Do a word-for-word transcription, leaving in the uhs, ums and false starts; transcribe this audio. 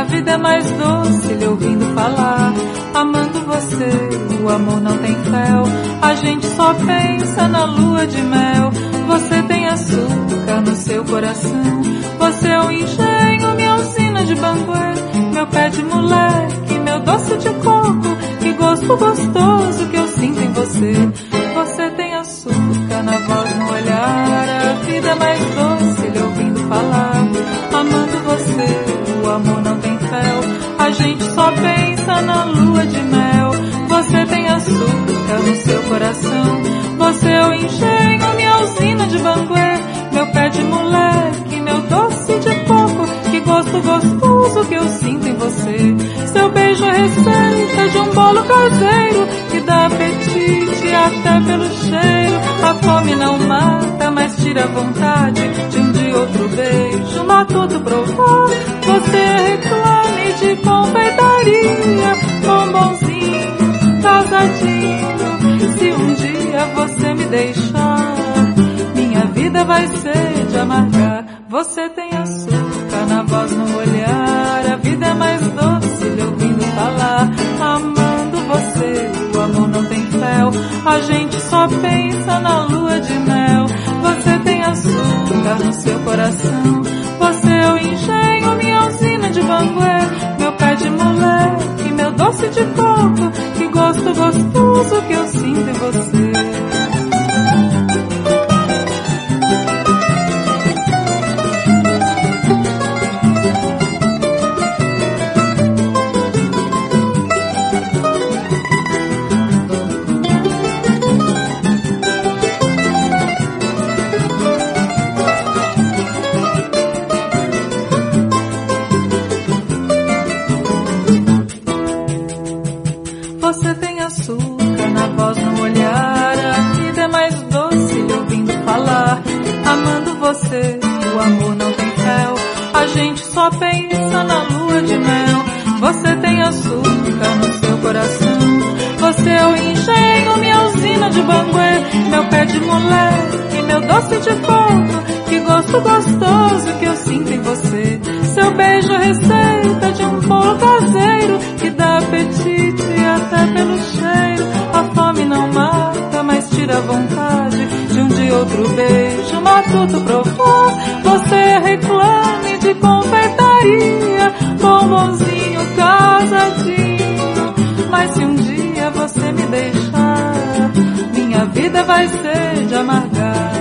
vida é mais doce lhe ouvindo falar. Amando você, o amor não tem fel. A gente só pensa na lua de mel. Você tem açúcar no seu coração. Você é o engenho, minha usina de Banguê. Meu pé de moleque, meu doce de coco. Que gosto gostoso que eu sinto em você. Você tem açúcar na voz, no olhar. A vida é mais doce lhe ouvindo falar. Amando você, o amor não tem fel. A gente só pensa na lua de mel. Você tem açúcar no seu coração. Você é o engenho, minha usina de Banguê. Meu pé de moleque, meu doce de coco. Que gosto gostoso que eu sinto em você. Seu beijo é receita de um bolo caseiro que dá apetite até pelo cheiro. A fome não mata, mas tira a vontade de um de outro beijo. Matuto provou, você reclame de confeitaria, bombonzinho, casadinho. Se um dia você me deixar, minha vida vai ser de amargar. Você tem açúcar na voz, no olhar. A vida é mais doce lhe ouvindo falar. Amando você, o amor não tem fel. A gente só pensa na lua de mel. Você tem açúcar no seu coração. Você é o engenho, minha usina de Banguê. Meu pé de moleque, meu doce de coco. Que gosto gostoso que eu sinto em você. Você tem açúcar na voz, no olhar. A vida é mais doce lhe ouvindo falar. Amando você, o amor não tem fel. A gente só pensa na lua de mel. Você tem açúcar no seu coração. Você é o engenho, minha usina de Banguê. Meu pé de moleque, meu doce de coco. Que gosto gostoso que eu sinto em você. Seu beijo é receita de um bolo caseiro que dá apetite até pelo cheiro. A fome não mata, mas tira a vontade de um de outro beijo. Matuto provou, você reclame de confeitaria, bombonzinho, casadinho. Mas se um dia você me deixar, minha vida vai ser de amargar.